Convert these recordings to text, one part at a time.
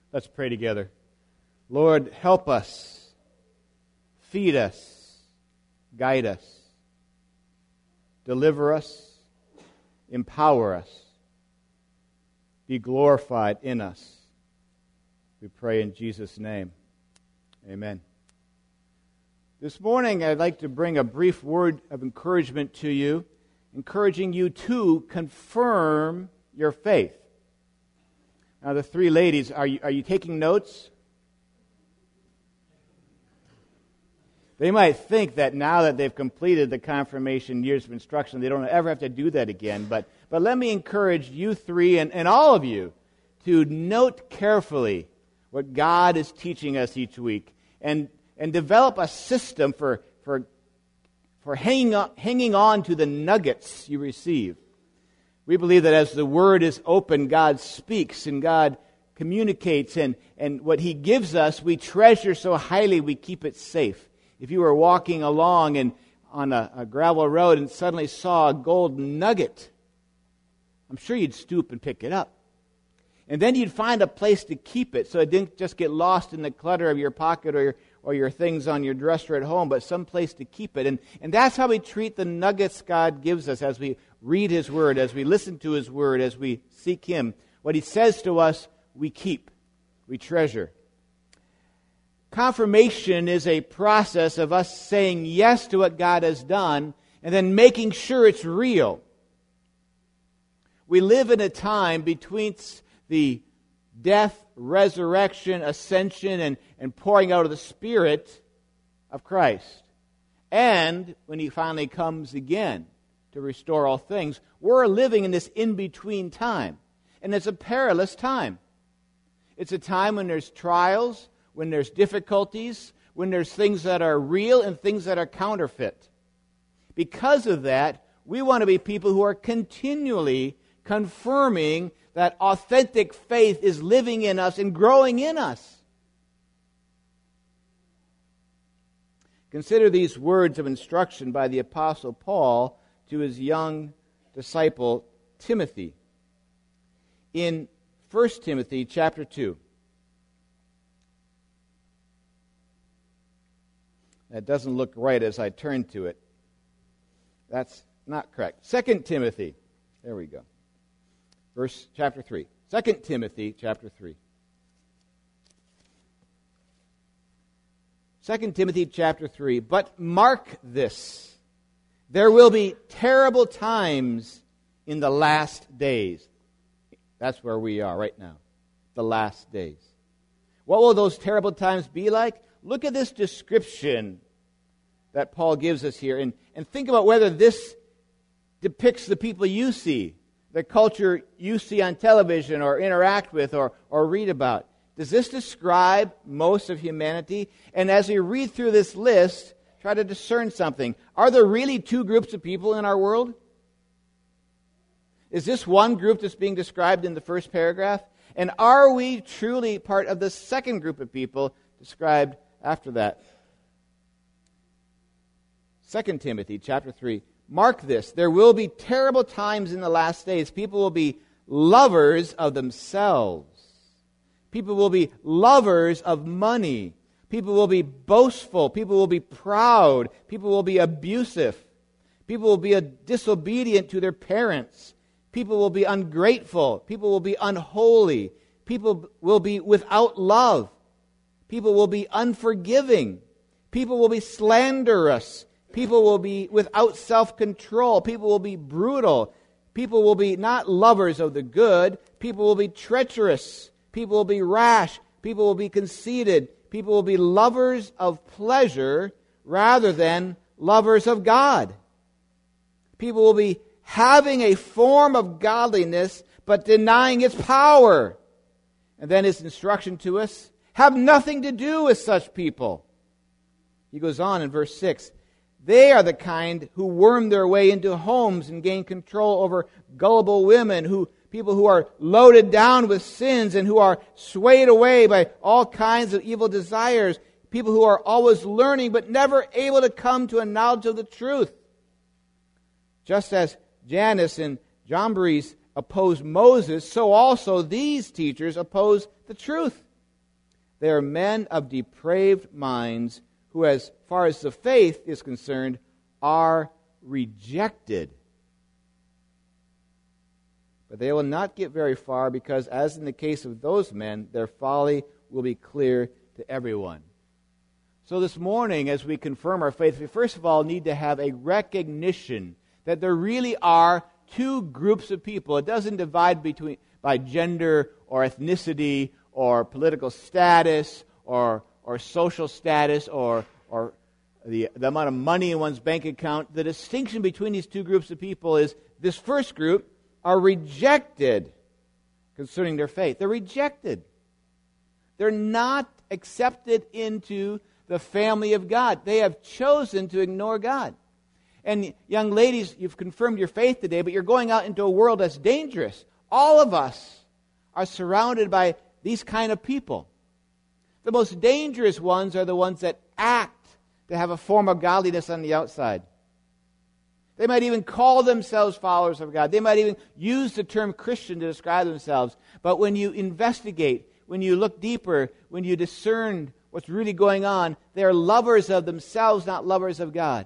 Let's pray together. Lord, help us, feed us, guide us, deliver us, empower us, be glorified in us. We pray in Jesus' name. Amen. This morning I'd like to bring a brief word of encouragement to you, encouraging you to confirm your faith. Now, the three ladies, are you taking notes? They might think that now that they've completed the confirmation years of instruction, they don't ever have to do that again. But let me encourage you three and all of you to note carefully what God is teaching us each week and develop a system for hanging on to the nuggets you receive. We believe that as the Word is open, God speaks and God communicates, and what He gives us, we treasure so highly we keep it safe. If you were walking along and on a gravel road and suddenly saw a gold nugget, I'm sure you'd stoop and pick it up. And then you'd find a place to keep it so it didn't just get lost in the clutter of your pocket or your things on your dresser at home, but some place to keep it. And that's how we treat the nuggets God gives us as we read His Word, as we listen to His Word, as we seek Him. What He says to us, we keep, we treasure. Confirmation is a process of us saying yes to what God has done and then making sure it's real. We live in a time between the death, resurrection, ascension, and pouring out of the Spirit of Christ. And when He finally comes again to restore all things, we're living in this in-between time. And it's a perilous time. It's a time when there's trials, when there's difficulties, when there's things that are real and things that are counterfeit. Because of that, we want to be people who are continually confirming that authentic faith is living in us and growing in us. Consider these words of instruction by the Apostle Paul to his young disciple Timothy. In 1 Timothy chapter 2. That doesn't look right as I turn to it. That's not correct. 2 Timothy. There we go. Chapter 3. 2 Timothy chapter 3. 2 Timothy chapter 3. But mark this. There will be terrible times in the last days. That's where we are right now. The last days. What will those terrible times be like? Look at this description that Paul gives us here and think about whether this depicts the people you see, the culture you see on television or interact with or read about. Does this describe most of humanity? And as we read through this list, try to discern something. Are there really two groups of people in our world? Is this one group that's being described in the first paragraph? And are we truly part of the second group of people described after that? 2 Timothy chapter 3. Mark this. There will be terrible times in the last days. People will be lovers of themselves. People will be lovers of money. People will be boastful. People will be proud. People will be abusive. People will be disobedient to their parents. People will be ungrateful. People will be unholy. People will be without love. People will be unforgiving. People will be slanderous. People will be without self-control. People will be brutal. People will be not lovers of the good. People will be treacherous. People will be rash. People will be conceited. People will be lovers of pleasure rather than lovers of God. People will be having a form of godliness but denying its power. And then his instruction to us, have nothing to do with such people. He goes on in verse 6. They are the kind who worm their way into homes and gain control over gullible women, people who are loaded down with sins and who are swayed away by all kinds of evil desires, people who are always learning but never able to come to a knowledge of the truth. Just as Jannes and Jambres opposed Moses, so also these teachers oppose the truth. They are men of depraved minds who, as far as the faith is concerned, are rejected. But they will not get very far because, as in the case of those men, their folly will be clear to everyone. So this morning, as we confirm our faith, we first of all need to have a recognition that there really are two groups of people. It doesn't divide by gender or ethnicity or political status or social status or the amount of money in one's bank account. The distinction between these two groups of people is this first group are rejected concerning their faith. They're rejected. They're not accepted into the family of God. They have chosen to ignore God. And young ladies, you've confirmed your faith today, but you're going out into a world that's dangerous. All of us are surrounded by these kind of people. The most dangerous ones are the ones that act to have a form of godliness on the outside. They might even call themselves followers of God. They might even use the term Christian to describe themselves. But when you investigate, when you look deeper, when you discern what's really going on, they are lovers of themselves, not lovers of God.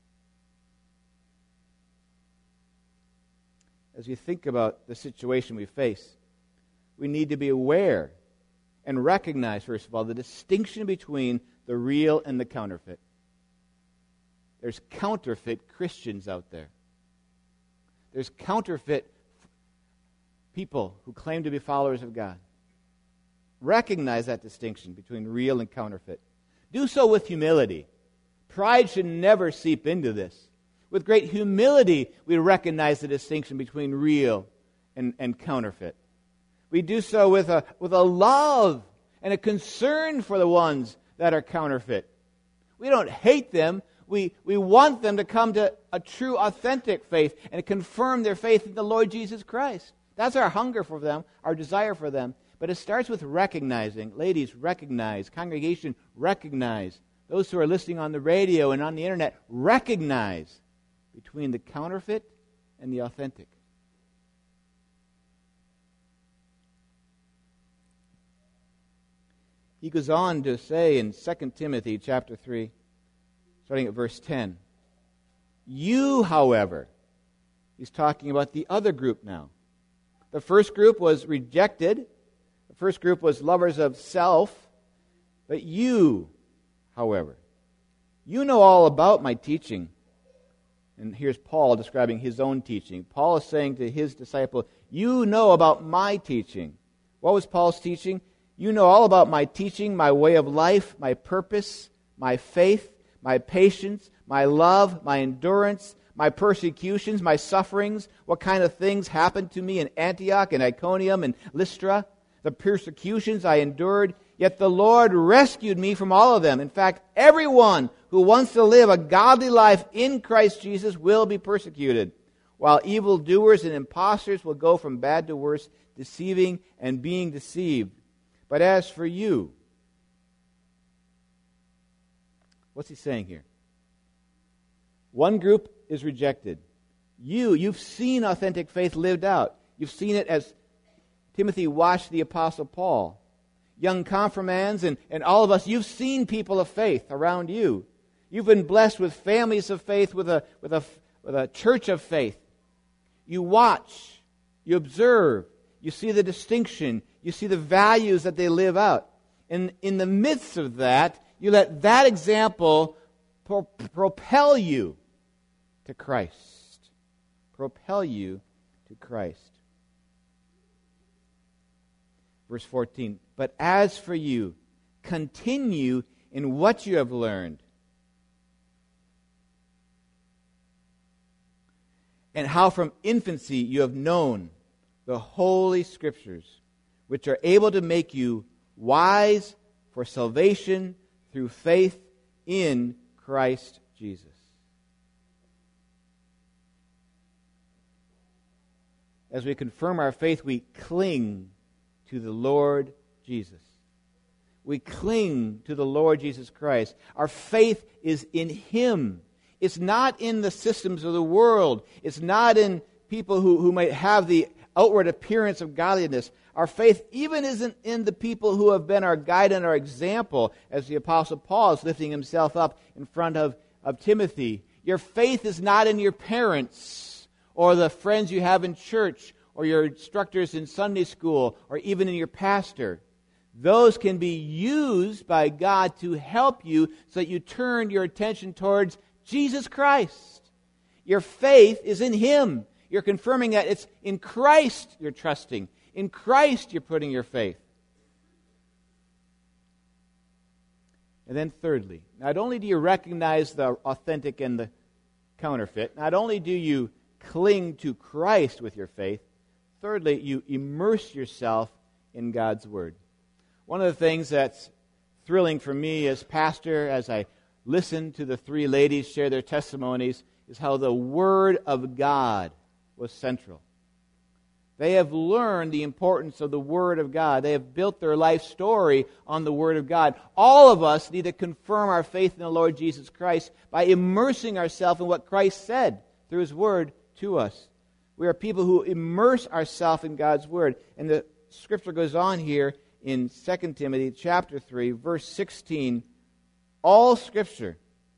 As we think about the situation we face, we need to be aware and recognize, first of all, the distinction between the real and the counterfeit. There's counterfeit Christians out there. There's counterfeit people who claim to be followers of God. Recognize that distinction between real and counterfeit. Do so with humility. Pride should never seep into this. With great humility, we recognize the distinction between real and counterfeit. We do so with a love and a concern for the ones that are counterfeit. We don't hate them. We want them to come to a true, authentic faith and confirm their faith in the Lord Jesus Christ. That's our hunger for them, our desire for them. But it starts with recognizing. Ladies, recognize. Congregation, recognize. Those who are listening on the radio and on the internet, recognize between the counterfeit and the authentic. He goes on to say in 2 Timothy chapter 3, starting at verse 10, you, however, he's talking about the other group now. The first group was rejected. The first group was lovers of self. But you, however, you know all about my teaching. And here's Paul describing his own teaching. Paul is saying to his disciple, you know about my teaching. What was Paul's teaching? You know all about my teaching, my way of life, my purpose, my faith, my patience, my love, my endurance, my persecutions, my sufferings, what kind of things happened to me in Antioch and Iconium and Lystra, the persecutions I endured, yet the Lord rescued me from all of them. In fact, everyone who wants to live a godly life in Christ Jesus will be persecuted, while evildoers and impostors will go from bad to worse, deceiving and being deceived. But as for you, what's he saying here? One group is rejected. You've seen authentic faith lived out. You've seen it as Timothy watched the Apostle Paul. Young confirmands and all of us, you've seen people of faith around you. You've been blessed with families of faith, with a church of faith. You watch, you observe, you see the distinction, you see the values that they live out. And in the midst of that, you let that example propel you to Christ. Propel you to Christ. Verse 14, but as for you, continue in what you have learned, and how from infancy you have known the Holy Scriptures, which are able to make you wise for salvation through faith in Christ Jesus. As we confirm our faith, we cling to the Lord Jesus. We cling to the Lord Jesus Christ. Our faith is in Him. It's not in the systems of the world. It's not in people who might have the outward appearance of godliness. Our faith even isn't in the people who have been our guide and our example, as the Apostle Paul is lifting himself up in front of Timothy. Your faith is not in your parents or the friends you have in church or your instructors in Sunday school or even in your pastor. Those can be used by God to help you so that you turn your attention towards Jesus Christ. Your faith is in Him. You're confirming that it's in Christ you're trusting. In Christ you're putting your faith. And then thirdly, not only do you recognize the authentic and the counterfeit, not only do you cling to Christ with your faith, thirdly, you immerse yourself in God's Word. One of the things that's thrilling for me as pastor, as I listen to the three ladies share their testimonies, is how the Word of God was central. They have learned the importance of the Word of God. They have built their life story on the Word of God. All of us need to confirm our faith in the Lord Jesus Christ by immersing ourselves in what Christ said through His Word to us. We are people who immerse ourselves in God's Word. And the Scripture goes on here in 2 Timothy chapter 3, verse 16. All Scripture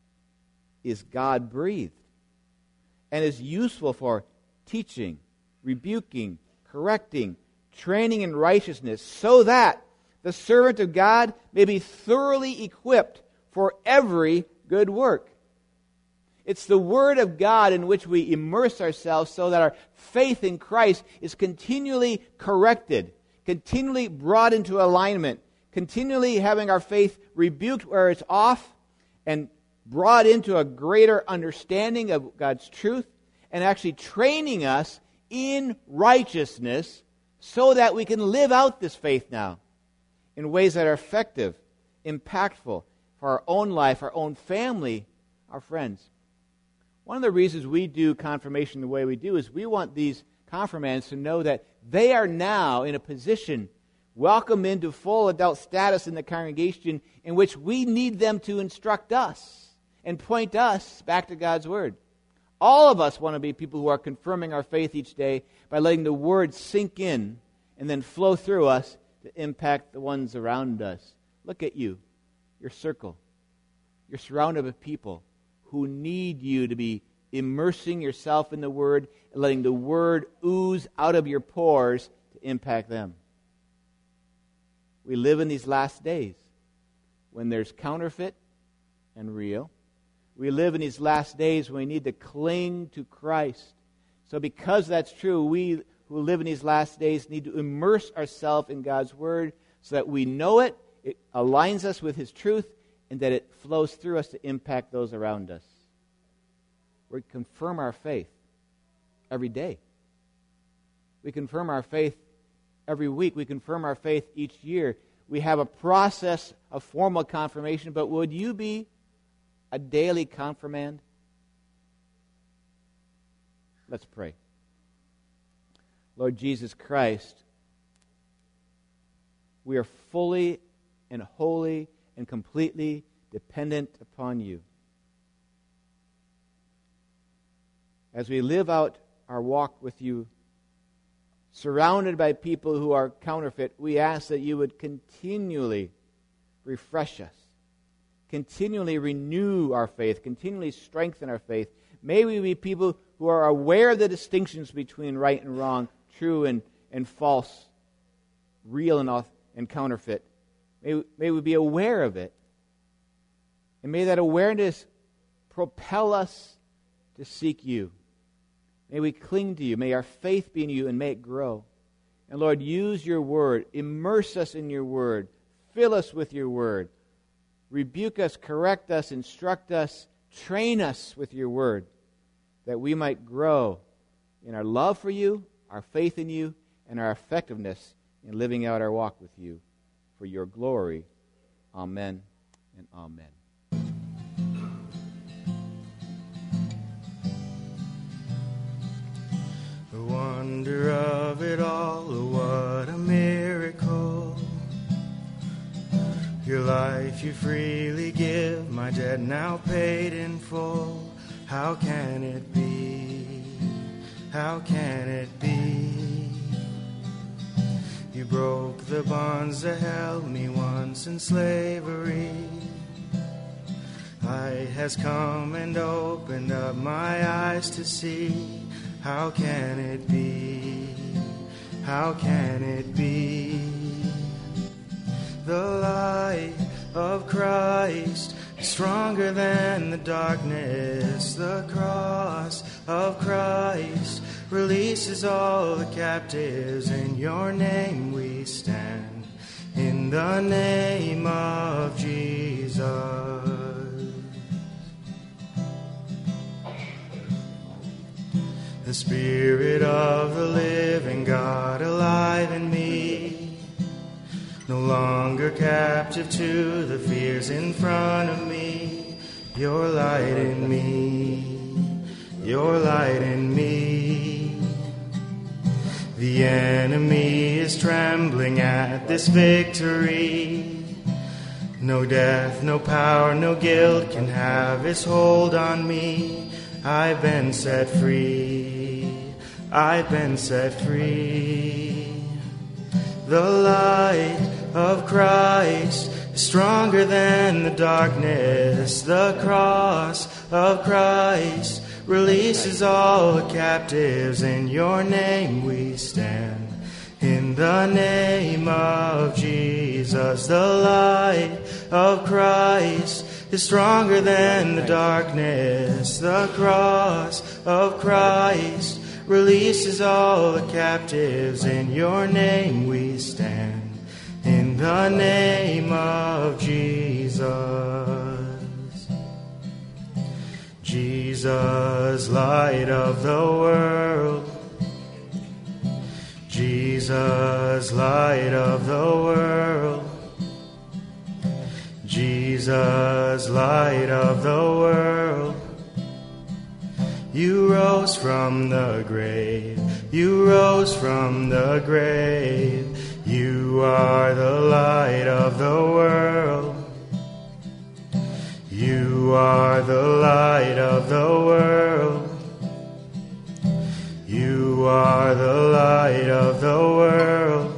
is God-breathed and is useful for teaching, rebuking, correcting, training in righteousness, so that the servant of God may be thoroughly equipped for every good work. It's the Word of God in which we immerse ourselves so that our faith in Christ is continually corrected, continually brought into alignment, continually having our faith rebuked where it's off and brought into a greater understanding of God's truth, and actually training us in righteousness so that we can live out this faith now in ways that are effective, impactful for our own life, our own family, our friends. One of the reasons we do confirmation the way we do is we want these confirmands to know that they are now in a position, welcome into full adult status in the congregation, in which we need them to instruct us and point us back to God's Word. All of us want to be people who are confirming our faith each day by letting the Word sink in and then flow through us to impact the ones around us. Look at you, your circle. You're surrounded with people who need you to be immersing yourself in the Word and letting the Word ooze out of your pores to impact them. We live in these last days when there's counterfeit and real. We live in these last days when we need to cling to Christ. So because that's true, we who live in these last days need to immerse ourselves in God's Word so that we know it aligns us with His truth, and that it flows through us to impact those around us. We confirm our faith every day. We confirm our faith every week. We confirm our faith each year. We have a process of formal confirmation, but would you be a daily confirmand? Let's pray. Lord Jesus Christ, we are fully and wholly and completely dependent upon you. As we live out our walk with you, surrounded by people who are counterfeit, we ask that you would continually refresh us, continually renew our faith, continually strengthen our faith. May we be people who are aware of the distinctions between right and wrong, true and false, real and counterfeit. May we be aware of it. And may that awareness propel us to seek you. May we cling to you. May our faith be in you and may it grow. And Lord, use your word. Immerse us in your word. Fill us with your word. Rebuke us, correct us, instruct us, train us with your word, that we might grow in our love for you, our faith in you, and our effectiveness in living out our walk with you. For your glory. Amen and amen. The wonder of it all, oh, what a miracle. Your life you freely give, my debt now paid in full. How can it be? How can it be? You broke the bonds that held me once in slavery. Light has come and opened up my eyes to see. How can it be? How can it be? The light of Christ is stronger than the darkness. The cross of Christ releases all the captives. In your name we stand, in the name of Jesus. The Spirit of the living God alive in me, no longer captive to the fears in front of me. Your light in me, your light in me. The enemy is trembling at this victory. No death, no power, no guilt can have its hold on me. I've been set free, I've been set free. The light of Christ is stronger than the darkness. The cross of Christ releases all the captives. In your name we stand, in the name of Jesus. The light of Christ is stronger than the darkness. The cross of Christ releases all the captives. In your name we stand, in the name of Jesus. Jesus, light of the world. Jesus, light of the world. Jesus, light of the world. You rose from the grave. You rose from the grave. You are the light of the world. You are the light of the world. You are the light of the world.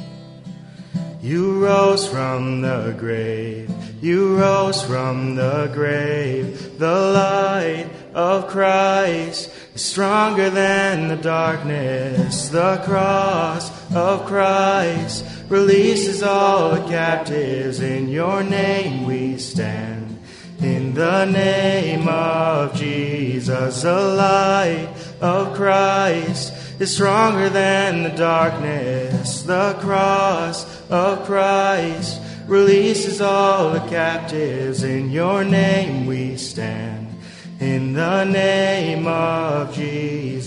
You rose from the grave. You rose from the grave. The light of Christ is stronger than the darkness. The cross of Christ releases all the captives. In your name we stand, in the name of Jesus. The light of Christ is stronger than the darkness. The cross of Christ releases all the captives. In your name we stand, in the name of Jesus.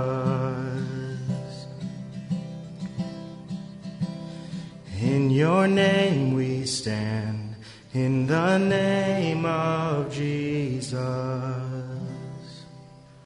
In your name we stand, in the name of Jesus.